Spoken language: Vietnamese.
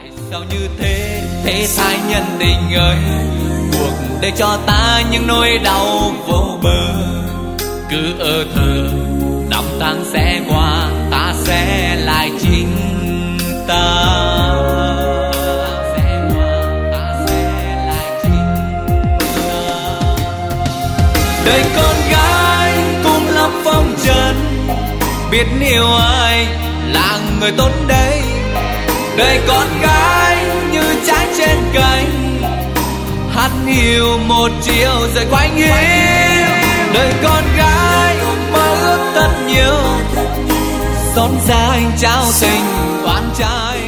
Sao như thế, thế sai nhân tình ơi, cuộc để cho ta những nỗi đau vô bờ. Cứ ở thờ, năm tháng sẽ qua, ta sẽ lại chính ta. Đời con gái cũng lắm phong trần, biết yêu ai là người tốt đấy. Đời con gái như trái trên cành, hát yêu một chiều rồi quanh hiu. Đời con gái mơ ước thật nhiều, xót xa anh trao tình oan trai.